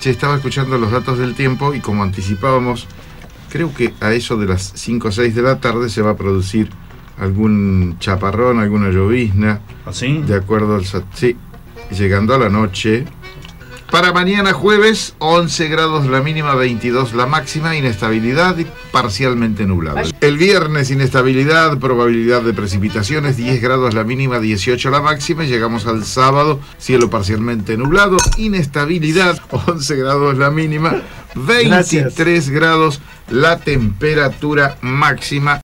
Che, estaba escuchando los datos del tiempo y como anticipábamos, creo que a eso de las 5 o 6 de la tarde se va a producir algún chaparrón, alguna llovizna. ¿Así? De acuerdo al sí, llegando a la noche. Para mañana jueves, 11 grados la mínima, 22 la máxima, inestabilidad y parcialmente nublado. El viernes, inestabilidad, probabilidad de precipitaciones, 10 grados la mínima, 18 la máxima. Y llegamos al sábado, cielo parcialmente nublado, inestabilidad, 11 grados la mínima, 23 grados la temperatura máxima.